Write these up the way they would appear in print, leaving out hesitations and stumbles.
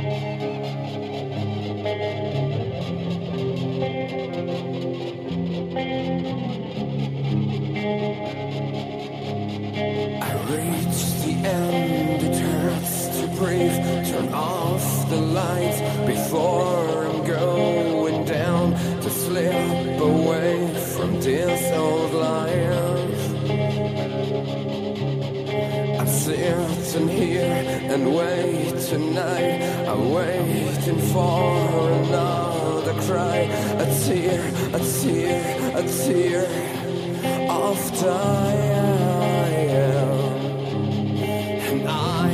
I reached the end, it hurts to breathe. Turn off the lights before I'm going down to slip away from this old life. I'm sitting here and wait tonight. I'm waiting for another cry, a tear, a tear, a tear of time. And I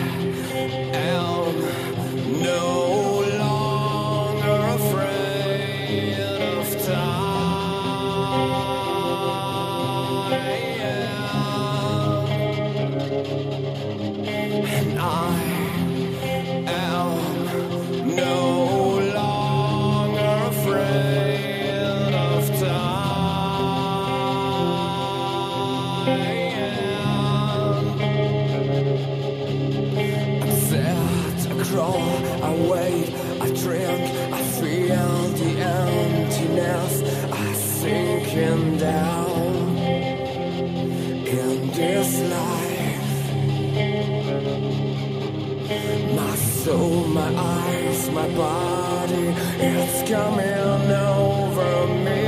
am no longer afraid of time. And I am no longer afraid of time. I'm sad, I crawl, I wait, I drink, I feel the emptiness, I sinking down in this life. My soul, my eyes, my body, it's coming over me.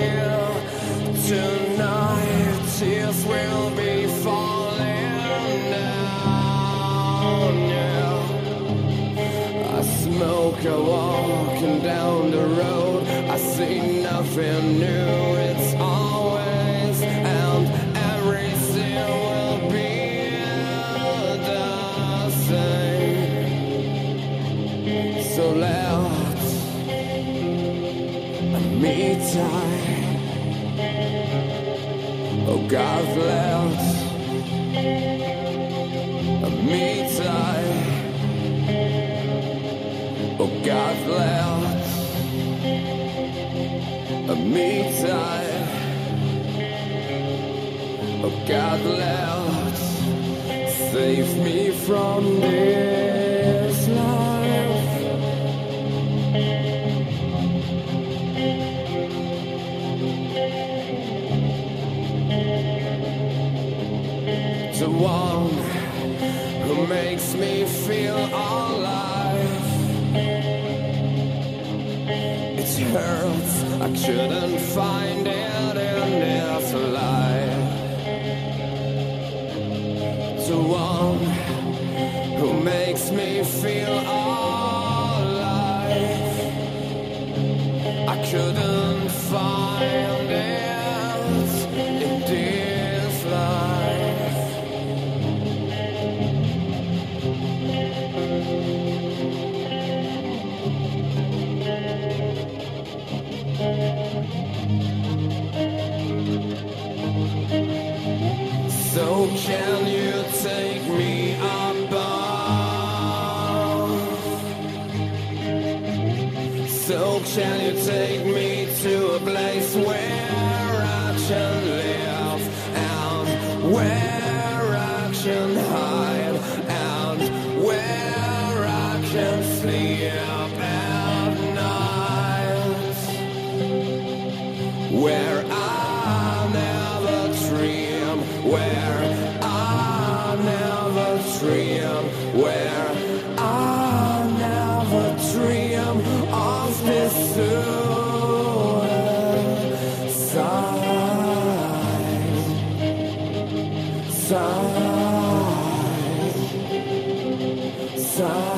Tonight, tears will be falling down, yeah. I smoke, I walking down the road, I see nothing new, it's always and everything will be the same. So let's meet time. Oh God, let's meet time. Oh God, let's meet time. Oh God, let's save me from this life. The one who makes me feel alive. It hurts, I couldn't find it in this life. The one who makes me feel alive. I couldn't find it in this life. So can you take me above? So can you take me to a place where I can live and where I can hide and where I can sleep at night, where I never dream, where I never dream, where I never dream of this suicide.